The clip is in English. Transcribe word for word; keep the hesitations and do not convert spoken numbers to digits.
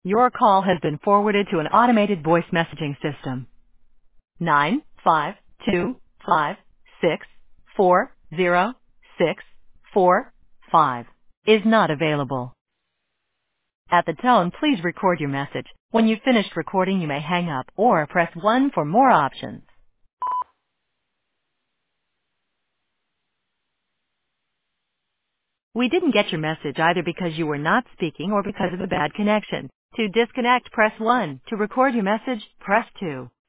Your call has been forwarded to an automated voice messaging system. Nine five two five six four zero six four five is not available. At the tone, please record your message. When you've finished recording, you may hang up or press one for more options. We didn't get your message either because you were not speaking or because of a bad connection. To disconnect, press one. To record your message, press two.